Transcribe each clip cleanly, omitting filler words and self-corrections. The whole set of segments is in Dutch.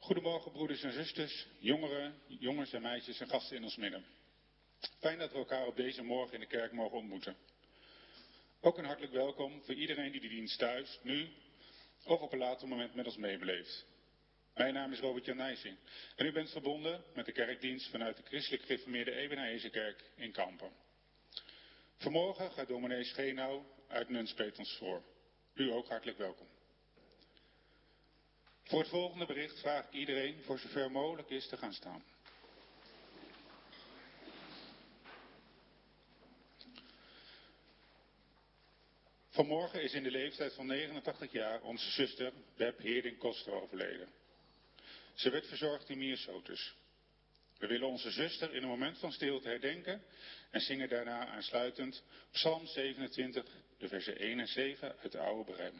Goedemorgen broeders en zusters, jongeren, jongens en meisjes en gasten in ons midden. Fijn dat we elkaar op deze morgen in de kerk mogen ontmoeten. Ook een hartelijk welkom voor iedereen die de dienst thuis, nu of op een later moment met ons meebeleeft. Mijn naam is Robert-Jan Nijsing en u bent verbonden met de kerkdienst vanuit de christelijk gereformeerde Ebenezer-kerk in Kampen. Vanmorgen gaat dominee Schenau uit Nunspeet ons voor. U ook hartelijk welkom. Voor het volgende bericht vraag ik iedereen voor zover mogelijk is te gaan staan. Vanmorgen is in de leeftijd van 89 jaar onze zuster Beb Heerding-Koster overleden. Ze werd verzorgd in Miersotus. We willen onze zuster in een moment van stilte herdenken en zingen daarna aansluitend Psalm 27, de versen 1 en 7 uit de Oude Brem.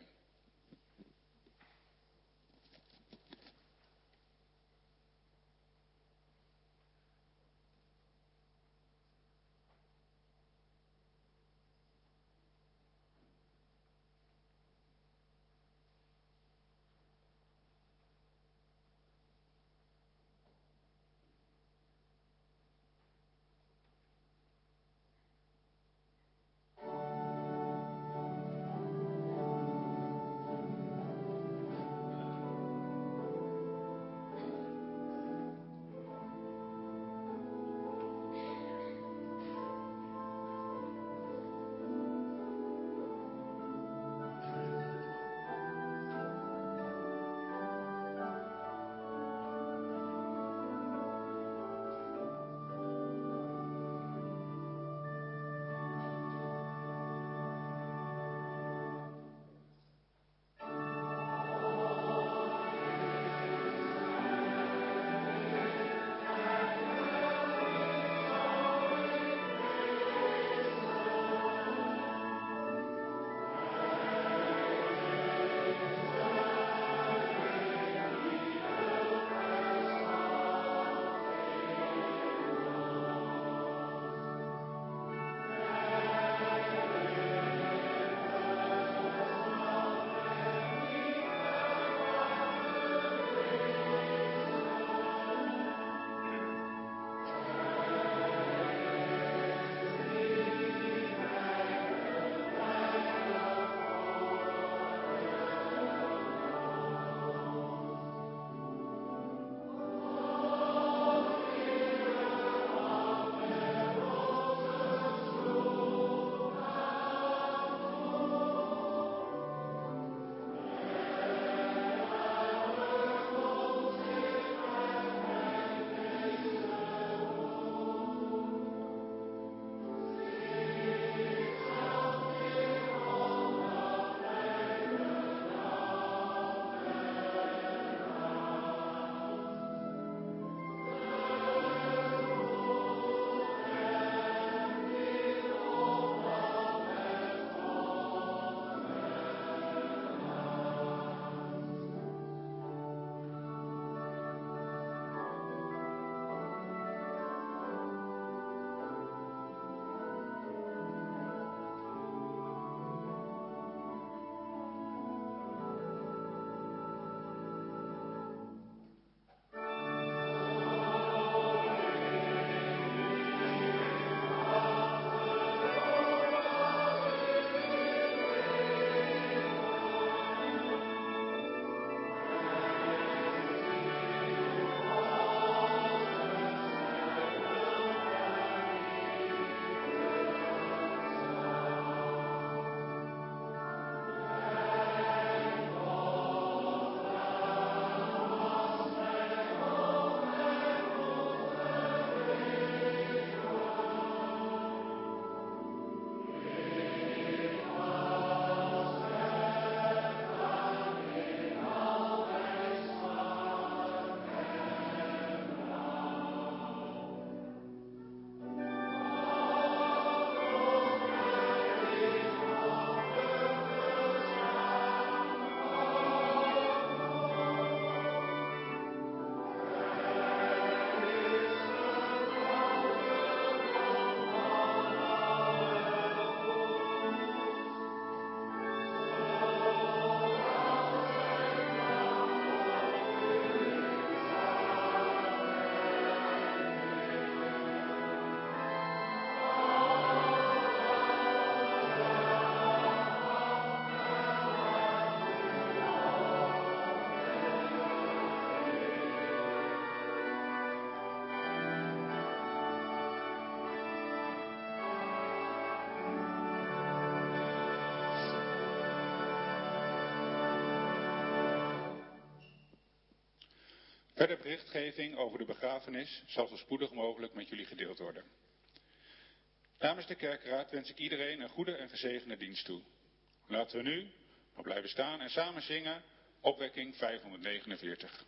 Verder berichtgeving over de begrafenis zal zo spoedig mogelijk met jullie gedeeld worden. Namens de kerkraad wens ik iedereen een goede en gezegende dienst toe. Laten we nu nog blijven staan en samen zingen Opwekking 549.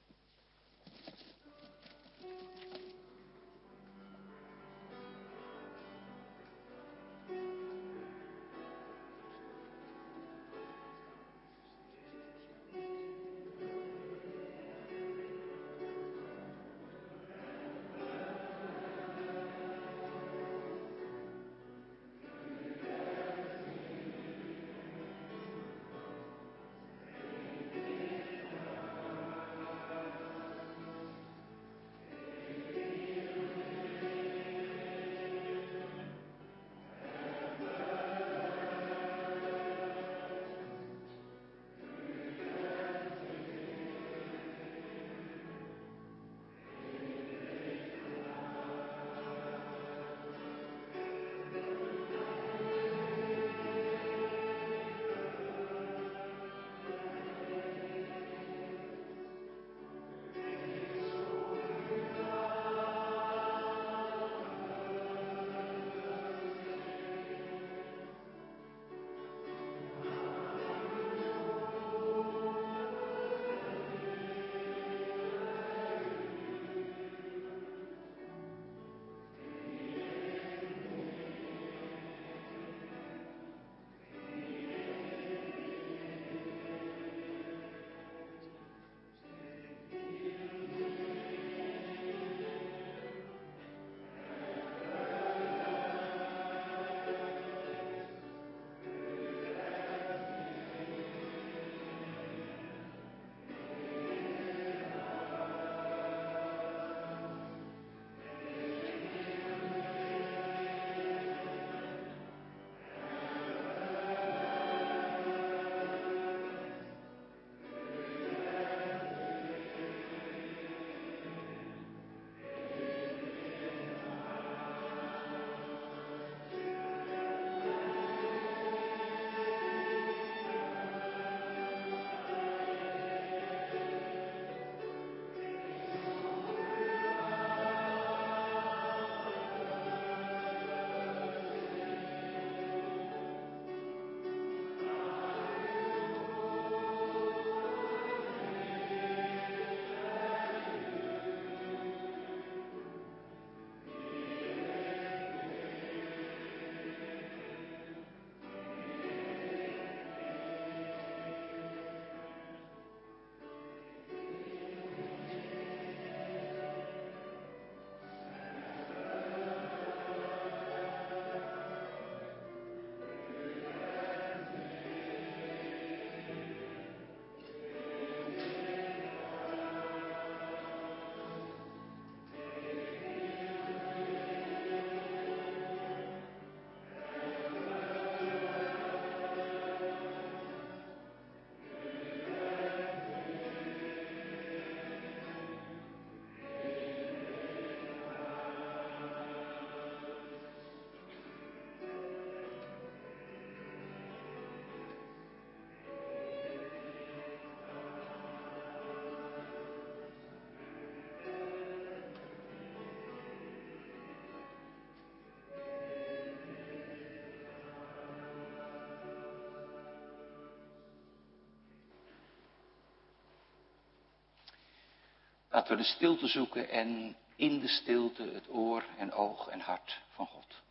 Laten we de stilte zoeken en in de stilte het oor en oog en hart van God.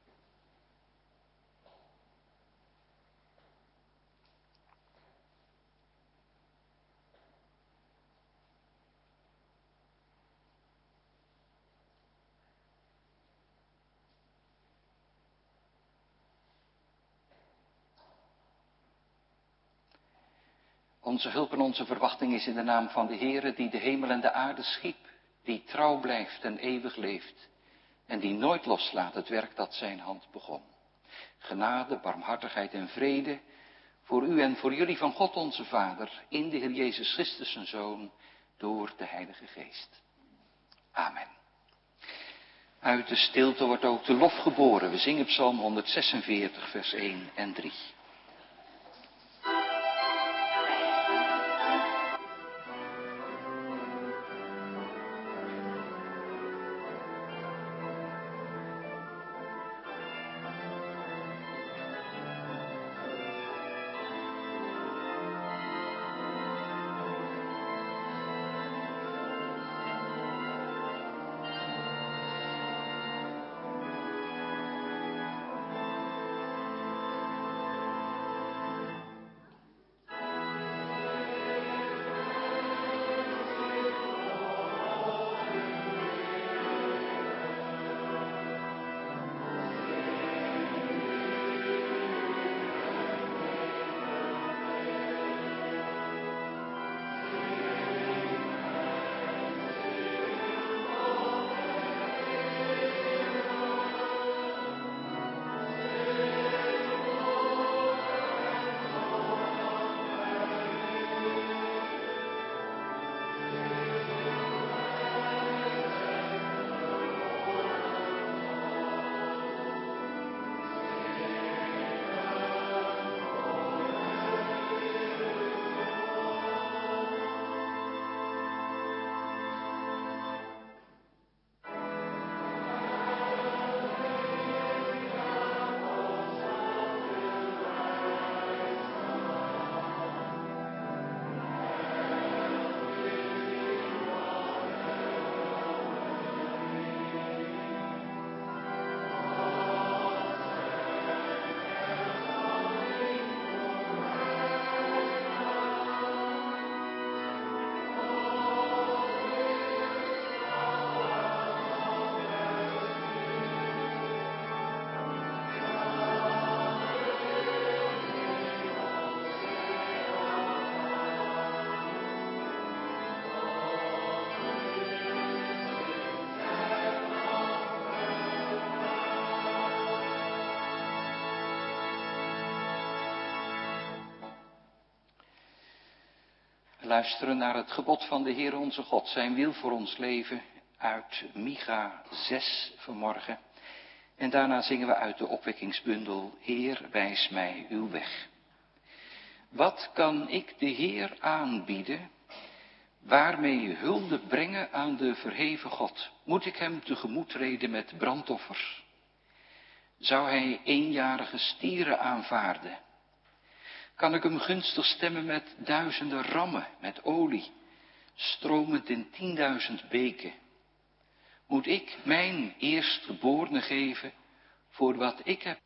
Onze hulp en onze verwachting is in de naam van de Heere, die de hemel en de aarde schiep, die trouw blijft en eeuwig leeft, en die nooit loslaat het werk dat zijn hand begon. Genade, barmhartigheid en vrede voor u en voor jullie van God onze Vader, in de Heer Jezus Christus zijn Zoon, door de Heilige Geest. Amen. Uit de stilte wordt ook de lof geboren. We zingen Psalm 146, vers 1 en 3. luisteren naar het gebod van de Heer onze God, zijn wil voor ons leven, uit Micha 6 vanmorgen. En daarna zingen we uit de opwekkingsbundel, Heer, wijs mij uw weg. Wat kan ik de Heer aanbieden, waarmee hulde brengen aan de verheven God? Moet ik hem tegemoet treden met brandoffers? Zou hij eenjarige stieren aanvaarden? Kan ik hem gunstig stemmen met duizenden rammen, met olie, stromend in 10.000 beken? Moet ik mijn eerstgeborene geven voor wat ik heb?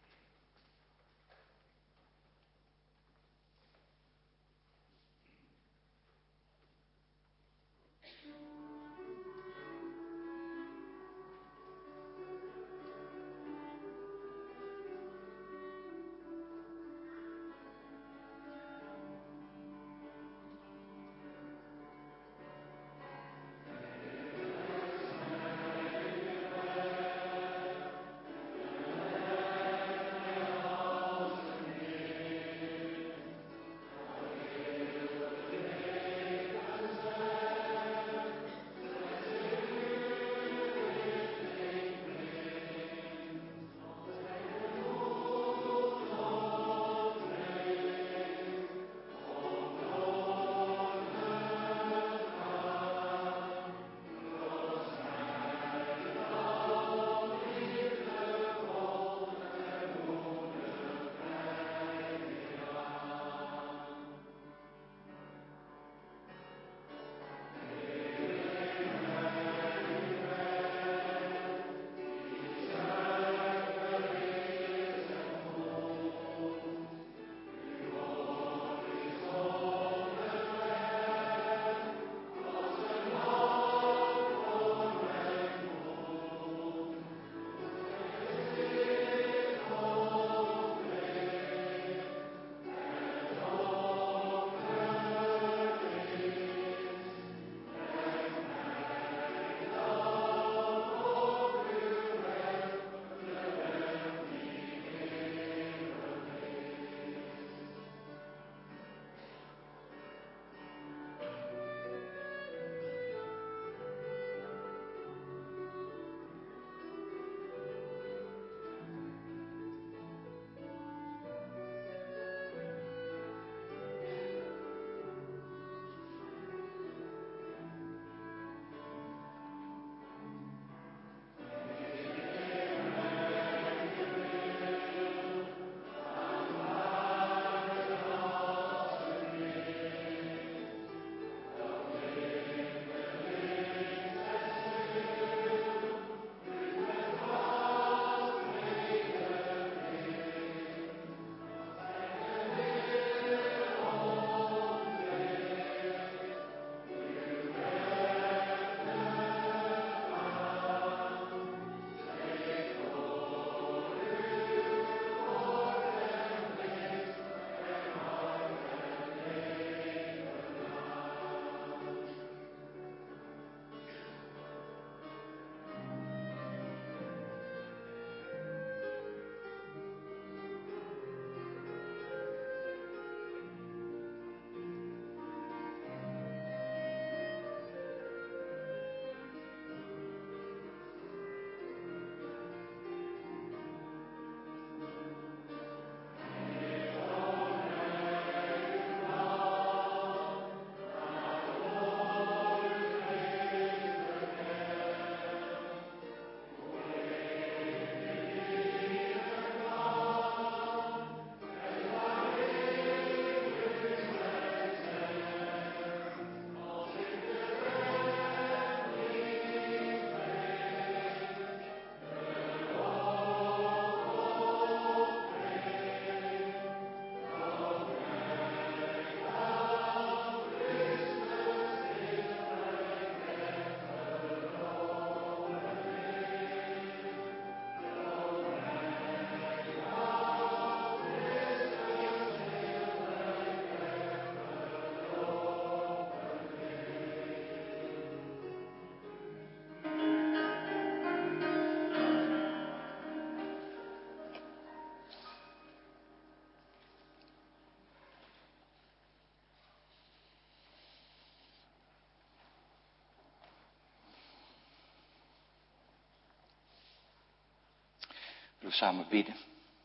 we samen bidden.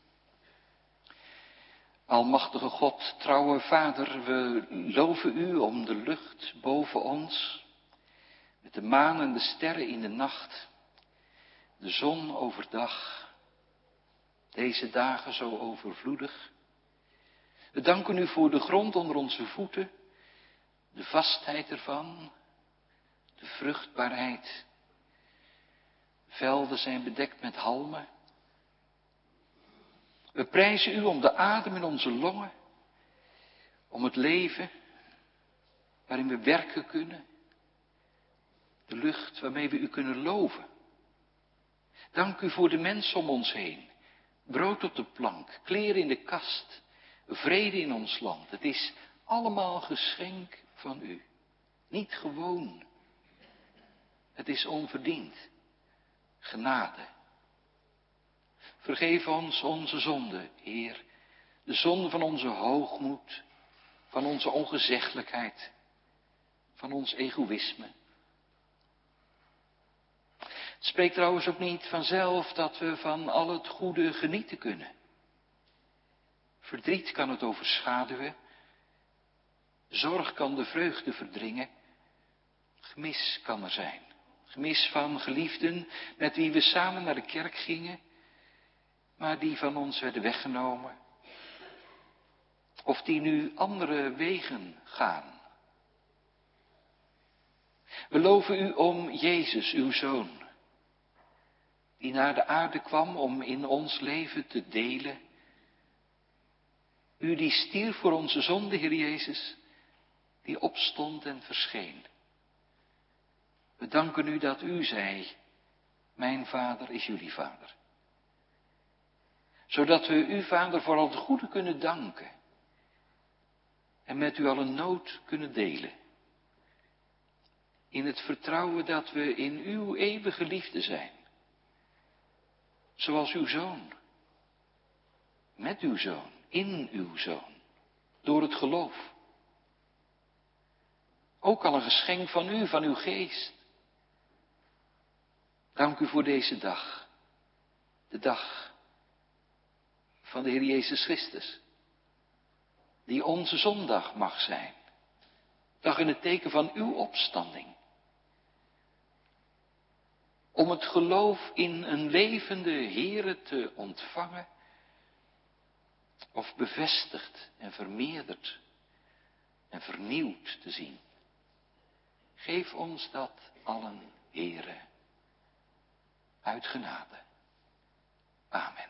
Almachtige God, trouwe Vader, we loven u om de lucht boven ons, met de maan en de sterren in de nacht, de zon overdag, deze dagen zo overvloedig. We danken u voor de grond onder onze voeten, de vastheid ervan, de vruchtbaarheid. Velden zijn bedekt met halmen. We prijzen u om de adem in onze longen, om het leven waarin we werken kunnen, de lucht waarmee we u kunnen loven. Dank u voor de mensen om ons heen, brood op de plank, kleren in de kast, vrede in ons land. Het is allemaal geschenk van u, niet gewoon. Het is onverdiend, genade. Vergeef ons onze zonde, Heer, de zonde van onze hoogmoed, van onze ongezeggelijkheid, van ons egoïsme. Het spreekt trouwens ook niet vanzelf dat we van al het goede genieten kunnen. Verdriet kan het overschaduwen, zorg kan de vreugde verdringen, gemis kan er zijn. Gemis van geliefden met wie we samen naar de kerk gingen, maar die van ons werden weggenomen. Of die nu andere wegen gaan. We loven u om Jezus, uw Zoon, die naar de aarde kwam om in ons leven te delen. U die stierf voor onze zonde, Heer Jezus, die opstond en verscheen. We danken u dat u zei, mijn Vader is jullie Vader. Zodat we u, Vader, voor al het goede kunnen danken. En met u al een nood kunnen delen. In het vertrouwen dat we in uw eeuwige liefde zijn. Zoals uw Zoon. Met uw Zoon. In uw Zoon. Door het geloof. Ook al een geschenk van u, van uw geest. Dank u voor deze dag. De dag van de Heer Jezus Christus. Die onze zondag mag zijn. Dag in het teken van uw opstanding. Om het geloof in een levende Heere te ontvangen. Of bevestigd en vermeerderd en vernieuwd te zien. Geef ons dat allen, Heere, uit genade. Amen.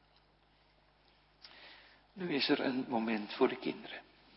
Nu is er een moment voor de kinderen.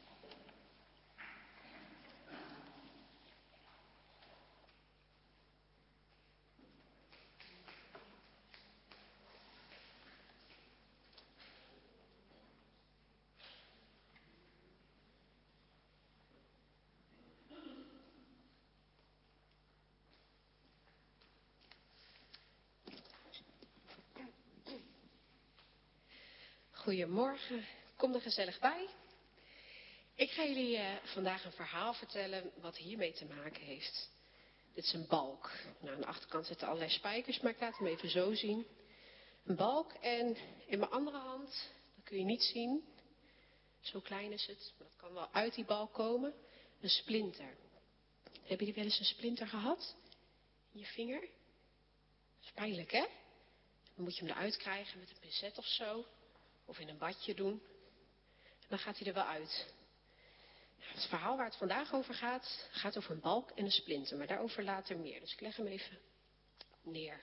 Goedemorgen, kom er gezellig bij. Ik ga jullie vandaag een verhaal vertellen wat hiermee te maken heeft. Dit is een balk. Nou, aan de achterkant zitten allerlei spijkers, maar ik laat hem even zo zien. Een balk en in mijn andere hand, dat kun je niet zien, zo klein is het, maar dat kan wel uit die balk komen, een splinter. Hebben jullie wel eens een splinter gehad? In je vinger? Dat is pijnlijk, hè? Dan moet je hem eruit krijgen met een pincet of zo. Of in een badje doen. En dan gaat hij er wel uit. Het verhaal waar het vandaag over gaat over een balk en een splinter. Maar daarover later meer. Dus ik leg hem even neer.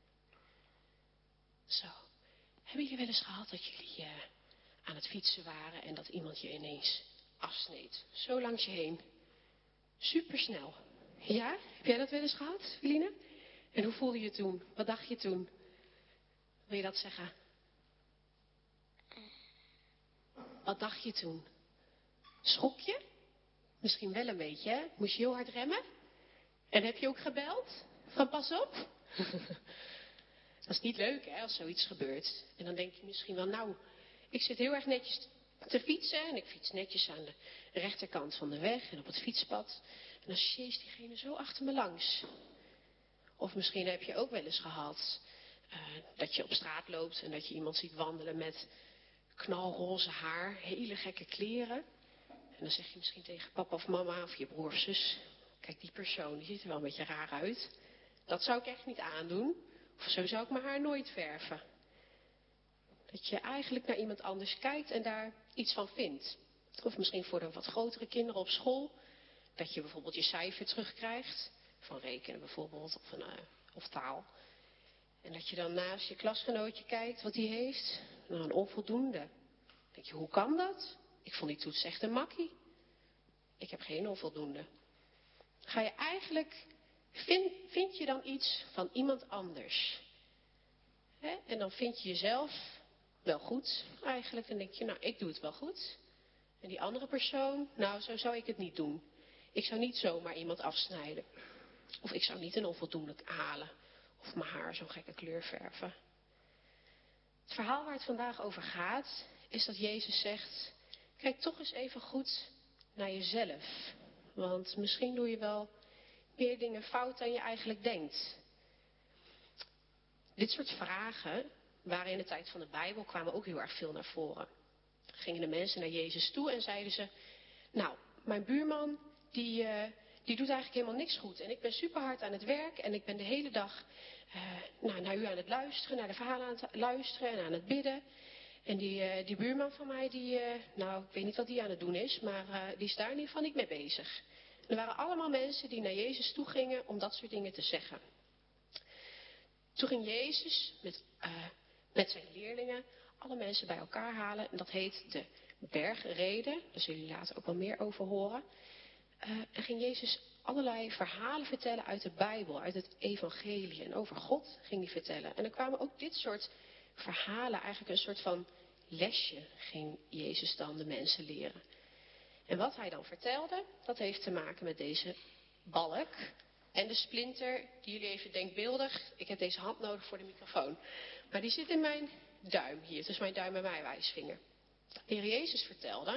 Zo. Hebben jullie wel eens gehad dat jullie aan het fietsen waren en dat iemand je ineens afsneed? Zo langs je heen. Supersnel. Ja? Heb jij dat wel eens gehad, Feline? En hoe voelde je toen? Wat dacht je toen? Wil je dat zeggen? Wat dacht je toen? Schrok je? Misschien wel een beetje, hè? Moest je heel hard remmen? En heb je ook gebeld? Van pas op? Dat is niet leuk, hè, als zoiets gebeurt. En dan denk je misschien wel, nou, ik zit heel erg netjes te fietsen. En ik fiets netjes aan de rechterkant van de weg en op het fietspad. En dan sjeest diegene zo achter me langs. Of misschien heb je ook wel eens gehad Dat je op straat loopt en dat je iemand ziet wandelen met knalroze haar, hele gekke kleren. En dan zeg je misschien tegen papa of mama of je broer of zus: kijk, die persoon die ziet er wel een beetje raar uit. Dat zou ik echt niet aandoen. Of zo zou ik mijn haar nooit verven. Dat je eigenlijk naar iemand anders kijkt en daar iets van vindt. Of misschien voor de wat grotere kinderen op school. Dat je bijvoorbeeld je cijfer terugkrijgt. Van rekenen bijvoorbeeld of taal. En dat je dan naast je klasgenootje kijkt wat die heeft. Nou, een onvoldoende. Dan denk je, hoe kan dat? Ik vond die toets echt een makkie. Ik heb geen onvoldoende. Ga je eigenlijk, vind je dan iets van iemand anders? Hè? En dan vind je jezelf wel goed eigenlijk. Dan denk je, nou, ik doe het wel goed. En die andere persoon, nou, zo zou ik het niet doen. Ik zou niet zomaar iemand afsnijden. Of ik zou niet een onvoldoende halen. Of mijn haar zo'n gekke kleur verven. Het verhaal waar het vandaag over gaat, is dat Jezus zegt: kijk toch eens even goed naar jezelf. Want misschien doe je wel meer dingen fout dan je eigenlijk denkt. Dit soort vragen waren in de tijd van de Bijbel, kwamen ook heel erg veel naar voren. Gingen de mensen naar Jezus toe en zeiden ze: nou, mijn buurman die doet eigenlijk helemaal niks goed. En ik ben super hard aan het werk en ik ben de hele dag naar u aan het luisteren, naar de verhalen aan het luisteren en aan het bidden. En die buurman van mij, nou, ik weet niet wat die aan het doen is, maar die is daar in ieder geval niet mee bezig. En er waren allemaal mensen die naar Jezus toe gingen om dat soort dingen te zeggen. Toen ging Jezus met zijn leerlingen alle mensen bij elkaar halen. En dat heet de bergrede. Daar zullen jullie later ook wel meer over horen. En ging Jezus allerlei verhalen vertellen uit de Bijbel, uit het evangelie. En over God ging hij vertellen. En er kwamen ook dit soort verhalen, eigenlijk een soort van lesje, ging Jezus dan de mensen leren. En wat hij dan vertelde, dat heeft te maken met deze balk en de splinter, die jullie even denkbeeldig, ik heb deze hand nodig voor de microfoon, maar die zit in mijn duim hier, tussen mijn duim en mijn wijsvinger. De Heer Jezus vertelde,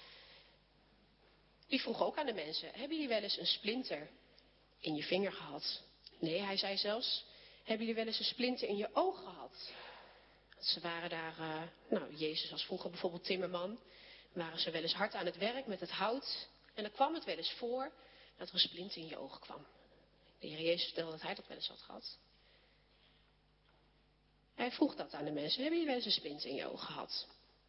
die vroeg ook aan de mensen: hebben jullie wel eens een splinter in je vinger gehad? Nee, hij zei zelfs: hebben jullie wel eens een splinter in je oog gehad? Ze waren daar, Jezus was vroeger bijvoorbeeld timmerman. Waren ze wel eens hard aan het werk met het hout. En dan kwam het wel eens voor dat er een splinter in je oog kwam. De Heer Jezus vertelde dat hij dat wel eens had gehad. Hij vroeg dat aan de mensen: hebben jullie wel eens een splinter in je oog gehad?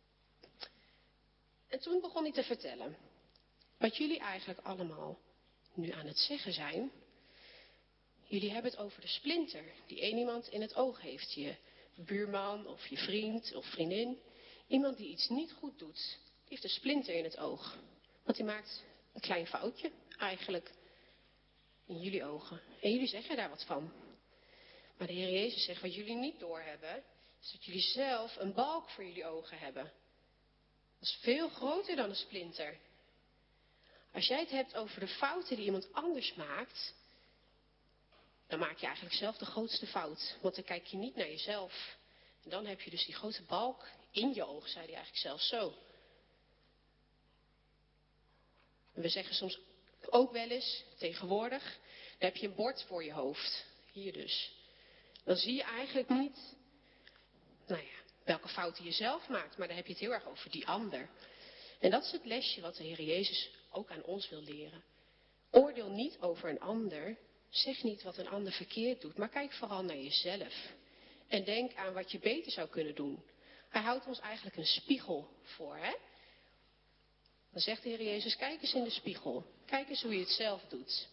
En toen begon hij te vertellen wat jullie eigenlijk allemaal nu aan het zeggen zijn. Jullie hebben het over de splinter die één iemand in het oog heeft. Je buurman of je vriend of vriendin. Iemand die iets niet goed doet. Die heeft een splinter in het oog. Want die maakt een klein foutje eigenlijk in jullie ogen. En jullie zeggen daar wat van. Maar de Heer Jezus zegt: wat jullie niet doorhebben, is dat jullie zelf een balk voor jullie ogen hebben. Dat is veel groter dan een splinter. Als jij het hebt over de fouten die iemand anders maakt, dan maak je eigenlijk zelf de grootste fout. Want dan kijk je niet naar jezelf. En dan heb je dus die grote balk in je oog, zei hij eigenlijk zelf zo. En we zeggen soms ook wel eens, tegenwoordig, dan heb je een bord voor je hoofd. Hier dus. Dan zie je eigenlijk niet, welke fouten je zelf maakt. Maar dan heb je het heel erg over die ander. En dat is het lesje wat de Heer Jezus ook aan ons wil leren. Oordeel niet over een ander. Zeg niet wat een ander verkeerd doet. Maar kijk vooral naar jezelf. En denk aan wat je beter zou kunnen doen. Hij houdt ons eigenlijk een spiegel voor, hè? Dan zegt de Heer Jezus: kijk eens in de spiegel. Kijk eens hoe je het zelf doet.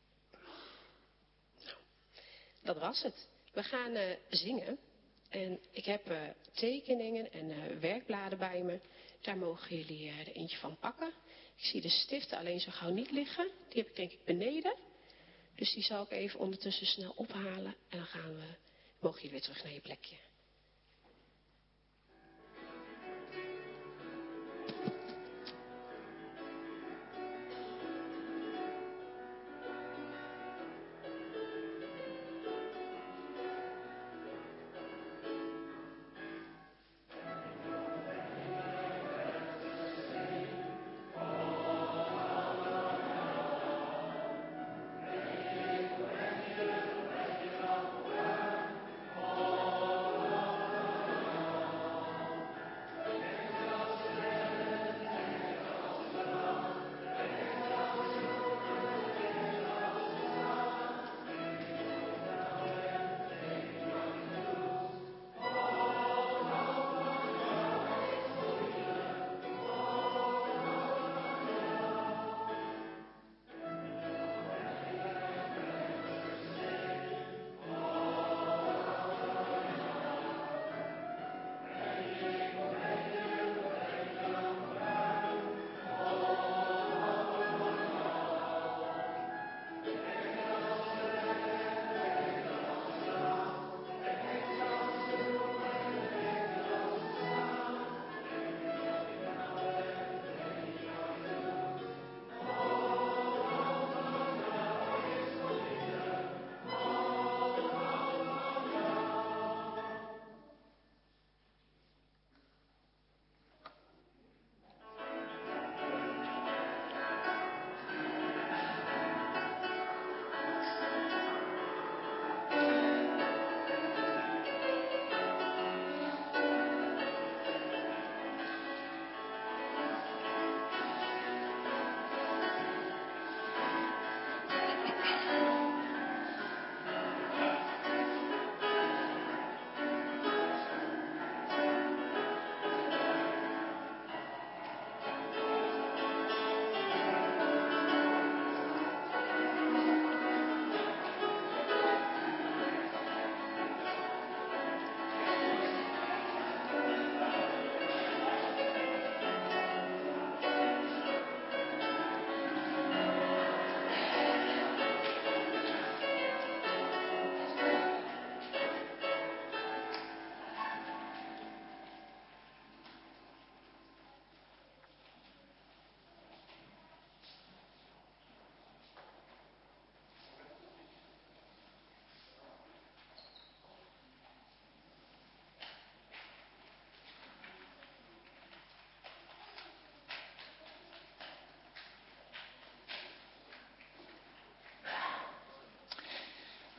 Nou, dat was het. We gaan zingen. En ik heb tekeningen en werkbladen bij me. Daar mogen jullie er eentje van pakken. Ik zie de stiften alleen zo gauw niet liggen. Die heb ik denk ik beneden. Dus die zal ik even ondertussen snel ophalen. En dan mogen jullie weer terug naar je plekje.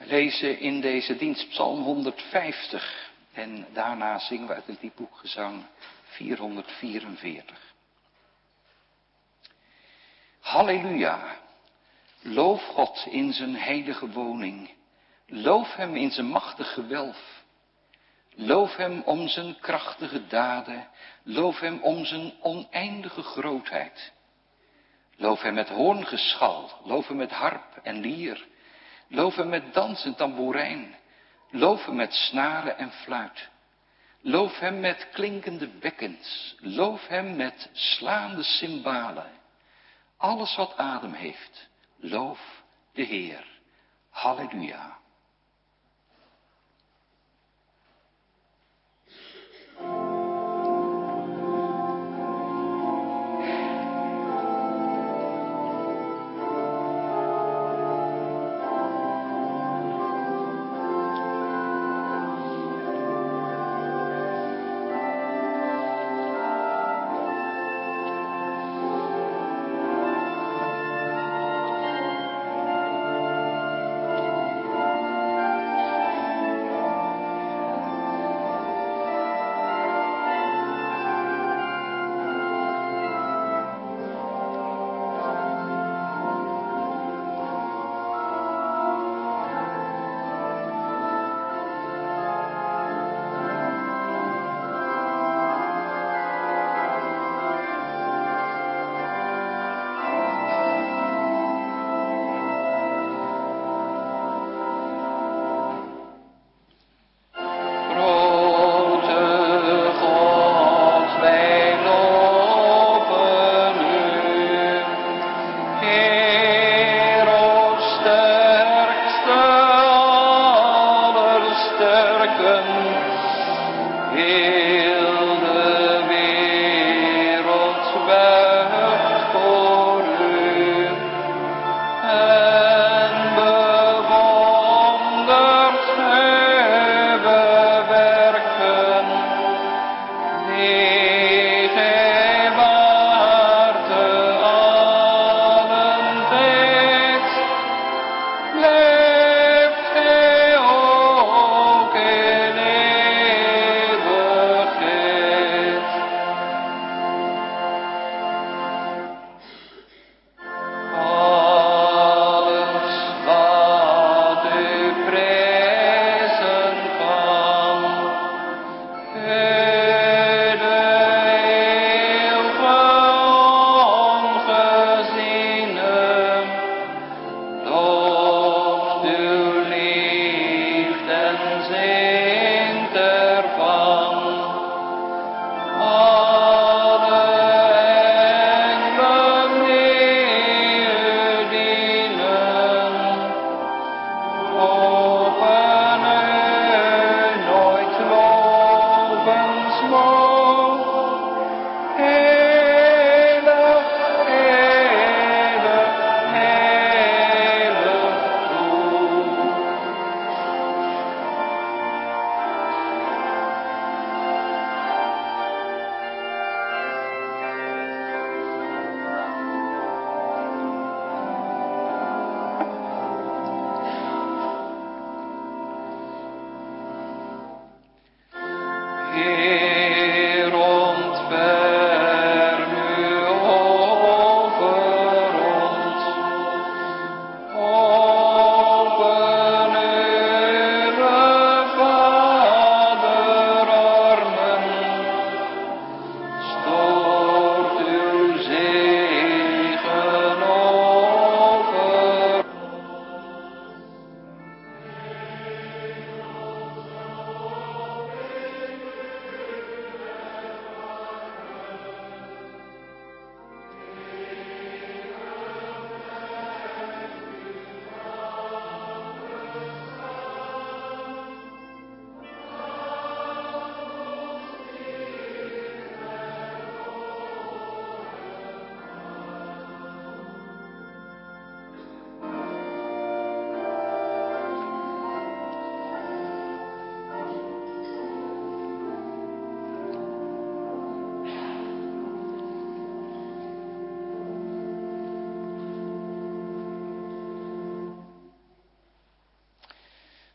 We lezen in deze dienst Psalm 150 en daarna zingen we uit het liedboekgezang 444. Halleluja, loof God in zijn heilige woning, loof hem in zijn machtig gewelf. Loof hem om zijn krachtige daden, loof hem om zijn oneindige grootheid. Loof hem met hoorngeschal, loof hem met harp en lier. Loof hem met dans en tamboerijn, loof hem met snaren en fluit. Loof hem met klinkende bekkens, loof hem met slaande cymbalen. Alles wat adem heeft, loof de Heer. Halleluja.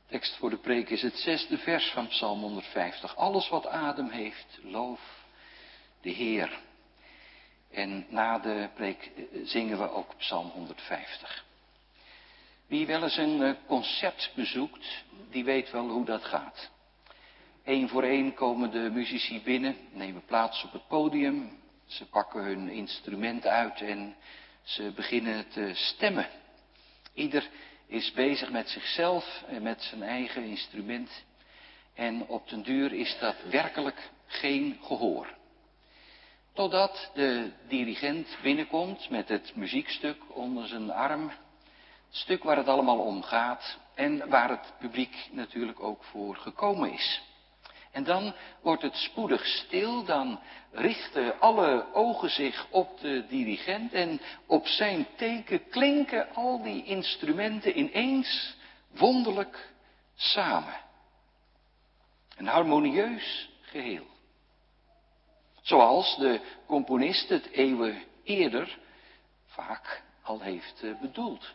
Tekst voor de preek is het 6e vers van Psalm 150. Alles wat adem heeft, loof de Heer. En na de preek zingen we ook Psalm 150. Wie wel eens een concert bezoekt, die weet wel hoe dat gaat. Eén voor één komen de muzici binnen, nemen plaats op het podium. Ze pakken hun instrument uit en ze beginnen te stemmen. Ieder is bezig met zichzelf en met zijn eigen instrument. En op den duur is dat werkelijk geen gehoor. Totdat de dirigent binnenkomt met het muziekstuk onder zijn arm. Het stuk waar het allemaal om gaat en waar het publiek natuurlijk ook voor gekomen is. En dan wordt het spoedig stil, dan richten alle ogen zich op de dirigent en op zijn teken klinken al die instrumenten ineens wonderlijk samen. Een harmonieus geheel. Zoals de componist het eeuwen eerder vaak al heeft bedoeld.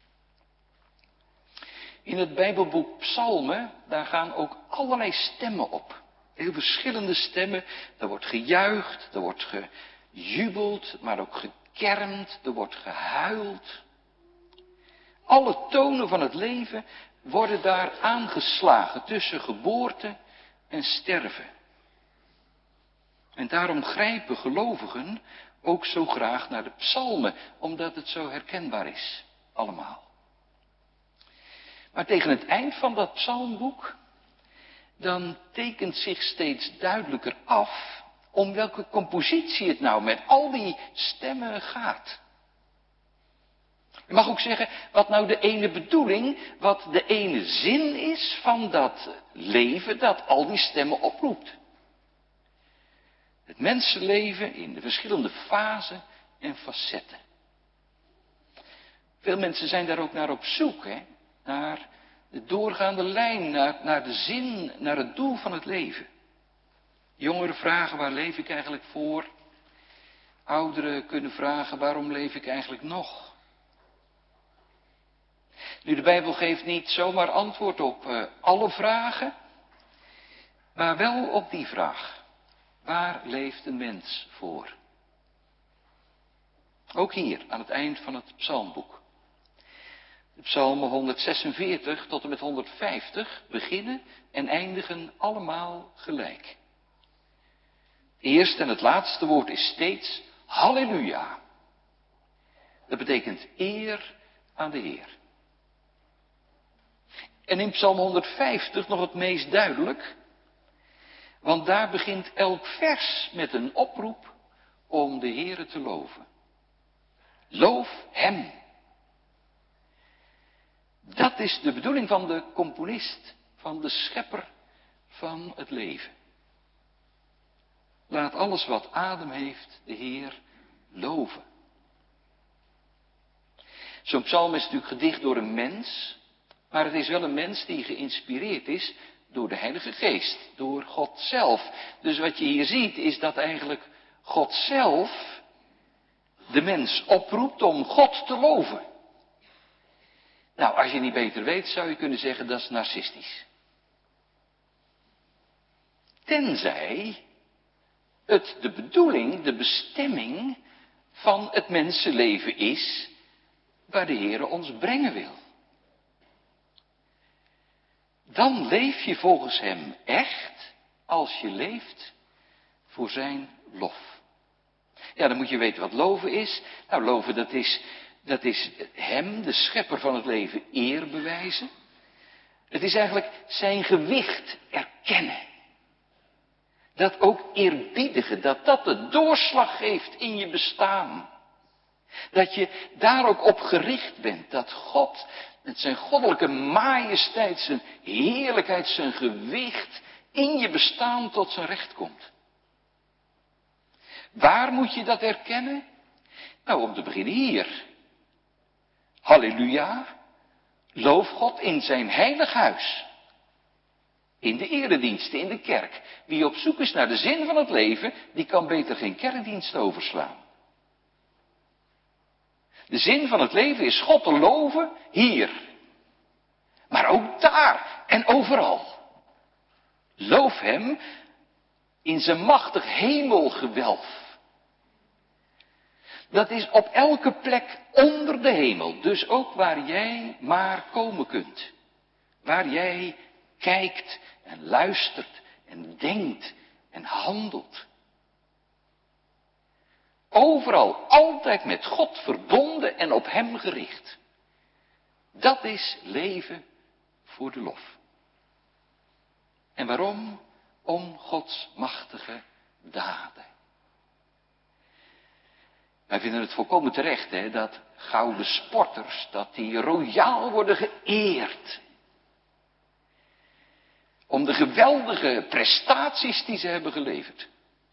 In het Bijbelboek Psalmen, daar gaan ook allerlei stemmen op. Heel verschillende stemmen. Er wordt gejuicht, er wordt gejubeld, maar ook gekermd, er wordt gehuild. Alle tonen van het leven worden daar aangeslagen tussen geboorte en sterven. En daarom grijpen gelovigen ook zo graag naar de psalmen, omdat het zo herkenbaar is, allemaal. Maar tegen het eind van dat psalmboek, dan tekent zich steeds duidelijker af om welke compositie het nou met al die stemmen gaat. Je mag ook zeggen wat nou de ene bedoeling, wat de ene zin is van dat leven dat al die stemmen oproept. Het mensenleven in de verschillende fasen en facetten. Veel mensen zijn daar ook naar op zoek, naar de doorgaande lijn, naar de zin, naar het doel van het leven. Jongeren vragen, waar leef ik eigenlijk voor? Ouderen kunnen vragen, waarom leef ik eigenlijk nog? Nu, de Bijbel geeft niet zomaar antwoord op alle vragen, maar wel op die vraag. Waar leeft een mens voor? Ook hier, aan het eind van het psalmboek. De psalmen 146 tot en met 150 beginnen en eindigen allemaal gelijk. Het eerste en het laatste woord is steeds halleluja. Dat betekent eer aan de Heer. En in psalm 150 nog het meest duidelijk, want daar begint elk vers met een oproep om de Heere te loven. Loof Hem. Dat is de bedoeling van de componist, van de schepper van het leven. Laat alles wat adem heeft de Heer loven. Zo'n psalm is natuurlijk gedicht door een mens, maar het is wel een mens die geïnspireerd is door de Heilige Geest, door God zelf. Dus wat je hier ziet is dat eigenlijk God zelf de mens oproept om God te loven. Nou, als je niet beter weet, zou je kunnen zeggen dat is narcistisch. Tenzij het de bedoeling, de bestemming van het mensenleven is waar de Heere ons brengen wil. Dan leef je volgens Hem echt als je leeft voor Zijn lof. Ja, dan moet je weten wat loven is. Nou, loven dat is Hem, de schepper van het leven, eer bewijzen. Het is eigenlijk zijn gewicht erkennen. Dat ook eerbiedigen, dat de doorslag geeft in je bestaan. Dat je daar ook op gericht bent, dat God met zijn goddelijke majesteit, zijn heerlijkheid, zijn gewicht in je bestaan tot zijn recht komt. Waar moet je dat erkennen? Nou, om te beginnen hier. Halleluja, loof God in zijn heilig huis. In de erediensten, in de kerk. Wie op zoek is naar de zin van het leven, die kan beter geen kerkdienst overslaan. De zin van het leven is God te loven hier. Maar ook daar en overal. Loof hem in zijn machtig hemelgewelf. Dat is op elke plek onder de hemel, dus ook waar jij maar komen kunt. Waar jij kijkt en luistert en denkt en handelt. Overal, altijd met God verbonden en op hem gericht. Dat is leven voor de lof. En waarom? Om Gods machtige daden. Wij vinden het volkomen terecht, dat gouden sporters, dat die royaal worden geëerd. Om de geweldige prestaties die ze hebben geleverd.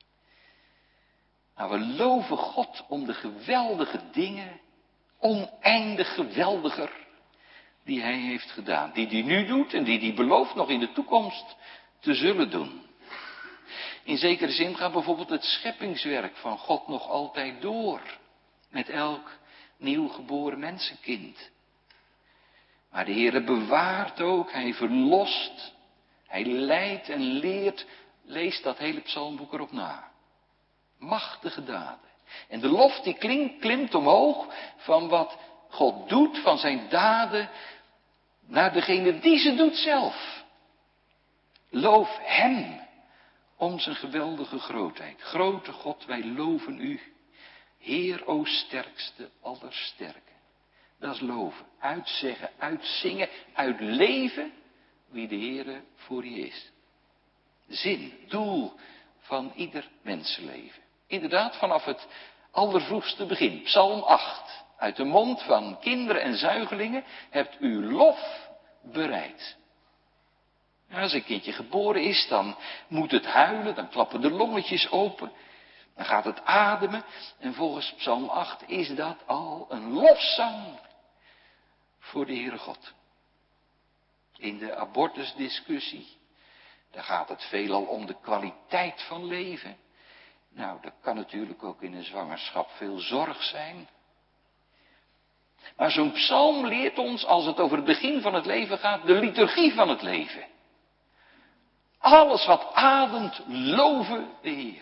Maar we loven God om de geweldige dingen, oneindig geweldiger, die hij heeft gedaan. Die hij nu doet en die hij belooft nog in de toekomst te zullen doen. In zekere zin gaat bijvoorbeeld het scheppingswerk van God nog altijd door. Met elk nieuw geboren mensenkind. Maar de Heere bewaart ook, hij verlost, hij leidt en leert. Lees dat hele psalmboek erop na. Machtige daden. En de lof die klimt omhoog van wat God doet, van zijn daden, naar degene die ze doet zelf. Loof hem om zijn geweldige grootheid. Grote God, wij loven u. Heer, o sterkste aller sterken. Dat is loven. Uitzeggen, uitzingen, uitleven wie de Heere voor je is. Zin, doel van ieder mensenleven. Inderdaad, vanaf het allervroegste begin. Psalm 8. Uit de mond van kinderen en zuigelingen hebt u lof bereid. Als een kindje geboren is, dan moet het huilen, dan klappen de longetjes open. Dan gaat het ademen. En volgens Psalm 8 is dat al een lofzang voor de Heere God. In de abortusdiscussie, daar gaat het veelal om de kwaliteit van leven. Nou, dat kan natuurlijk ook in een zwangerschap veel zorg zijn. Maar zo'n psalm leert ons, als het over het begin van het leven gaat, de liturgie van het leven. Alles wat ademt, loven de Heer.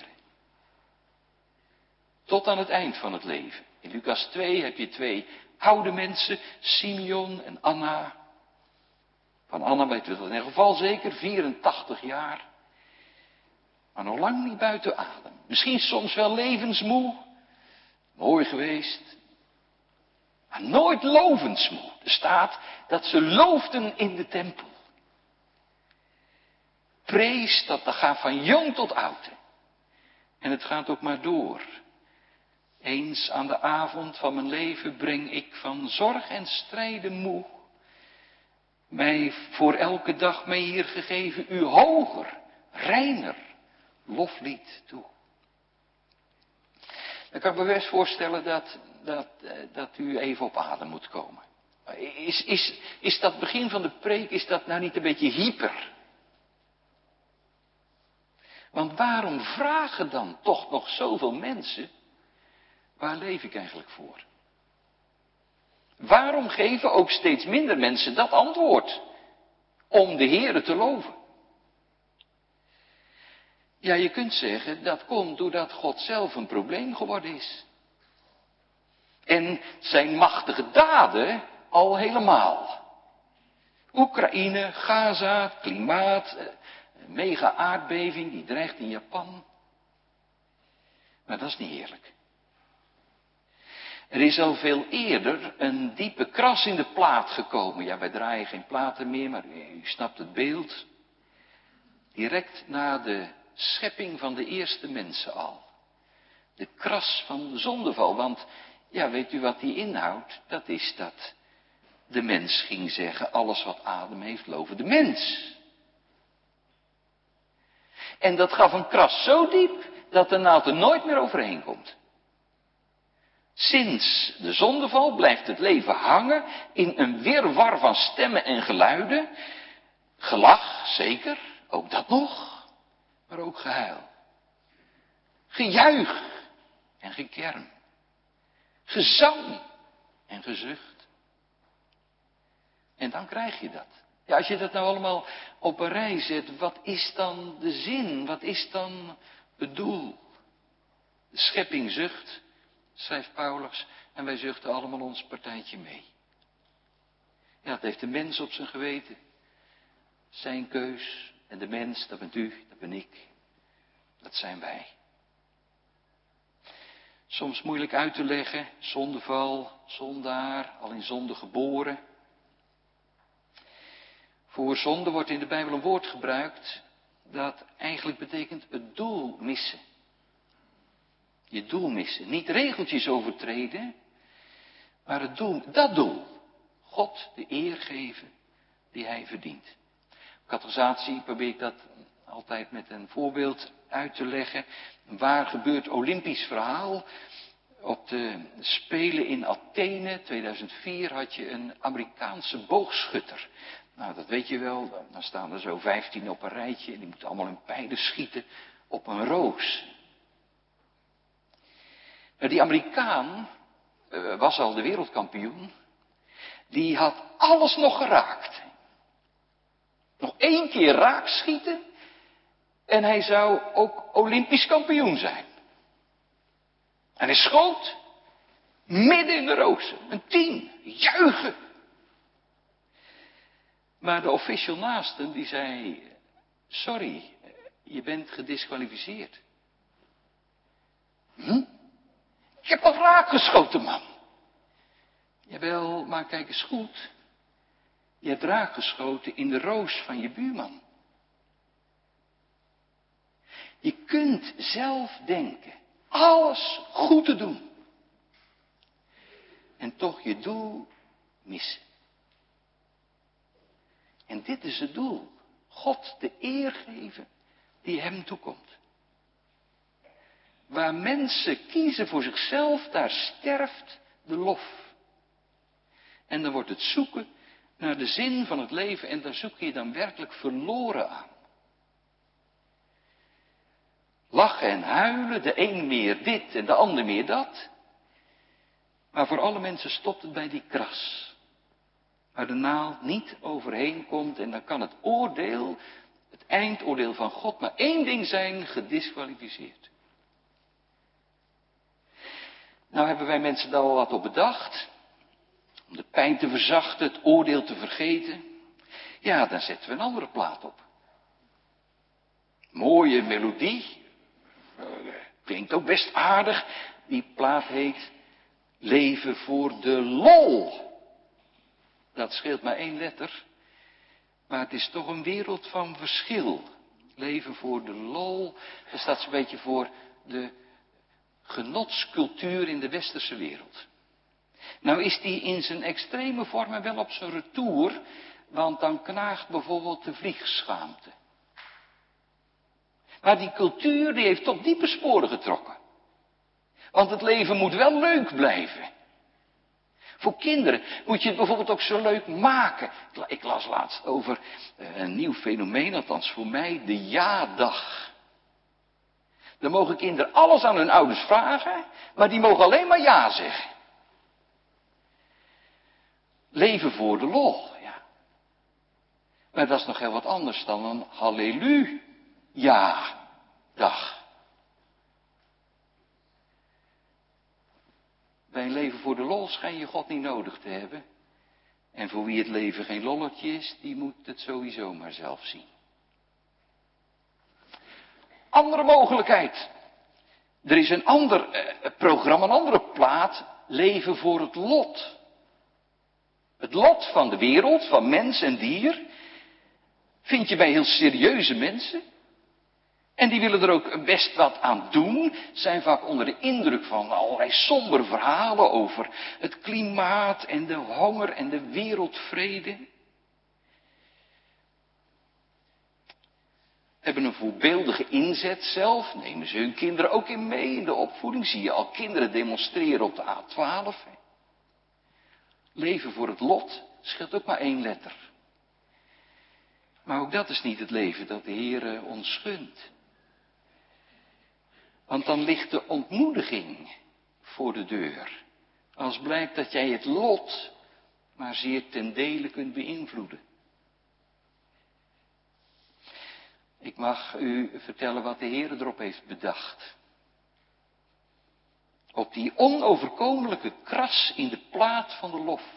Tot aan het eind van het leven. In Lucas 2 heb je 2 oude mensen, Simeon en Anna. Van Anna weten we dat in ieder geval zeker, 84 jaar. Maar nog lang niet buiten adem. Misschien soms wel levensmoe. Mooi geweest. Maar nooit lovensmoe. Er staat dat ze loofden in de tempel. Prees, dat gaat van jong tot oud. En het gaat ook maar door. Eens aan de avond van mijn leven breng ik van zorg en strijden moe. Mij voor elke dag mij hier gegeven u hoger, reiner loflied toe. Dan kan ik me best voorstellen dat u even op adem moet komen. Is dat begin van de preek, is dat nou niet een beetje hyper? Want waarom vragen dan toch nog zoveel mensen, waar leef ik eigenlijk voor? Waarom geven ook steeds minder mensen dat antwoord? Om de Heere te loven. Ja, je kunt zeggen, dat komt doordat God zelf een probleem geworden is. En zijn machtige daden al helemaal. Oekraïne, Gaza, klimaat, mega aardbeving die dreigt in Japan. Maar dat is niet eerlijk. Er is al veel eerder een diepe kras in de plaat gekomen. Ja, wij draaien geen platen meer, maar u snapt het beeld. Direct na de schepping van de eerste mensen al. De kras van de zondeval, want ja, weet u wat die inhoudt? Dat is dat de mens ging zeggen, alles wat adem heeft, loven de mens. En dat gaf een kras zo diep, dat de naald er nooit meer overheen komt. Sinds de zondeval blijft het leven hangen in een wirwar van stemmen en geluiden. Gelach, zeker, ook dat nog, maar ook gehuil. Gejuich en gekerm. Gezang en gezucht. En dan krijg je dat. Ja, als je dat nou allemaal op een rij zet, wat is dan de zin? Wat is dan het doel? De schepping zucht, schrijft Paulus, en wij zuchten allemaal ons partijtje mee. Ja, het heeft de mens op zijn geweten. Zijn keus. En de mens, dat bent u, dat ben ik. Dat zijn wij. Soms moeilijk uit te leggen. Zondeval, zondaar, al in zonde geboren. Voor zonde wordt in de Bijbel een woord gebruikt dat eigenlijk betekent het doel missen. Je doel missen. Niet regeltjes overtreden, maar het doel, dat doel. God de eer geven die hij verdient. Catechisatie probeer ik dat altijd met een voorbeeld uit te leggen. Een waar gebeurd Olympisch verhaal. Op de Spelen in Athene 2004 had je een Amerikaanse boogschutter. Nou, dat weet je wel. Dan staan er zo 15 op een rijtje en die moeten allemaal hun pijlen schieten op een roos. Maar die Amerikaan was al de wereldkampioen. Die had alles nog geraakt. Nog 1 keer raak schieten en hij zou ook Olympisch kampioen zijn. En hij schoot midden in de rozen. Een 10. Juichen. Maar de official naast hem die zei, sorry, je bent gedisqualificeerd. Ik heb al raak geschoten, man. Jawel, maar kijk eens goed. Je hebt raak geschoten in de roos van je buurman. Je kunt zelf denken, alles goed te doen. En toch je doel missen. En dit is het doel. God de eer geven die hem toekomt. Waar mensen kiezen voor zichzelf, daar sterft de lof. En dan wordt het zoeken naar de zin van het leven en daar zoek je dan werkelijk verloren aan. Lachen en huilen, de een meer dit en de ander meer dat. Maar voor alle mensen stopt het bij die kras. Waar de naald niet overheen komt en dan kan het oordeel, het eindoordeel van God, maar 1 ding zijn: gedisqualificeerd. Nou hebben wij mensen daar al wat op bedacht. Om de pijn te verzachten, het oordeel te vergeten. Ja, dan zetten we een andere plaat op. Mooie melodie. Klinkt ook best aardig. Die plaat heet Leven voor de lol. Dat scheelt maar 1 letter. Maar het is toch een wereld van verschil. Leven voor de lol. Dat staat zo'n beetje voor de genotscultuur in de westerse wereld. Nou is die in zijn extreme vormen wel op zijn retour, want dan knaagt bijvoorbeeld de vliegschaamte. Maar die cultuur die heeft toch diepe sporen getrokken. Want het leven moet wel leuk blijven. Voor kinderen moet je het bijvoorbeeld ook zo leuk maken. Ik las laatst over een nieuw fenomeen, althans voor mij, de ja-dag. Dan mogen kinderen alles aan hun ouders vragen, maar die mogen alleen maar ja zeggen. Leven voor de lol, ja. Maar dat is nog heel wat anders dan een halleluja-dag. Bij een leven voor de lol schijn je God niet nodig te hebben. En voor wie het leven geen lolletje is, die moet het sowieso maar zelf zien. Andere mogelijkheid. Er is een ander programma, een andere plaat. Leven voor het lot. Het lot van de wereld, van mens en dier, vind je bij heel serieuze mensen. En die willen er ook best wat aan doen, zijn vaak onder de indruk van allerlei sombere verhalen over het klimaat en de honger en de wereldvrede. Hebben een voorbeeldige inzet zelf, nemen ze hun kinderen ook in mee in de opvoeding. Zie je al kinderen demonstreren op de A12. Leven voor het lot scheelt ook maar 1 letter. Maar ook dat is niet het leven dat de Heer ons gunt. Want dan ligt de ontmoediging voor de deur. Als blijkt dat jij het lot maar zeer ten dele kunt beïnvloeden. Ik mag u vertellen wat de Heer erop heeft bedacht. Op die onoverkomelijke kras in de plaat van de lof.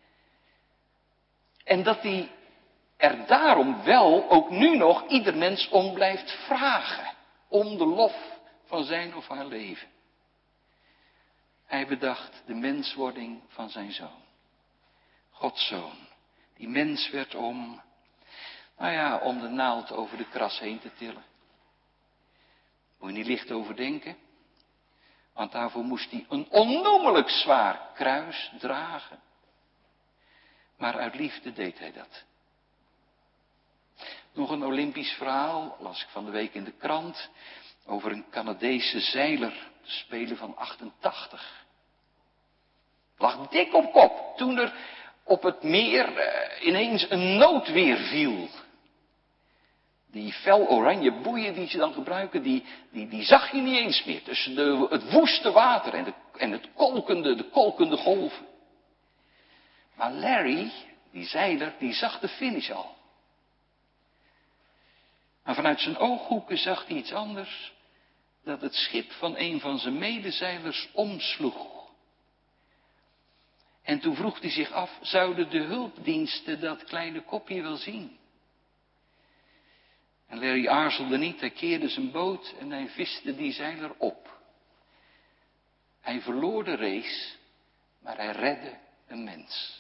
En dat hij er daarom wel ook nu nog ieder mens om blijft vragen. Om de lof van zijn of haar leven. Hij bedacht de menswording van zijn zoon. Gods zoon. Die mens werd om de naald over de kras heen te tillen. Moet je niet licht overdenken. Want daarvoor moest hij een onnoemelijk zwaar kruis dragen. Maar uit liefde deed hij dat. Nog een Olympisch verhaal, las ik van de week in de krant, over een Canadese zeiler, de Spelen van 88. Lag dik op kop toen er op het meer ineens een noodweer viel. Die fel oranje boeien die ze dan gebruiken, die zag je niet eens meer. Tussen het woeste water en de kolkende golven. Maar Larry, die zeiler, die zag de finish al. Maar vanuit zijn ooghoeken zag hij iets anders. Dat het schip van een van zijn medezeilers omsloeg. En toen vroeg hij zich af, zouden de hulpdiensten dat kleine kopje wel zien? En Larry aarzelde niet, hij keerde zijn boot en hij viste die zeiler op. Hij verloor de race, maar hij redde een mens.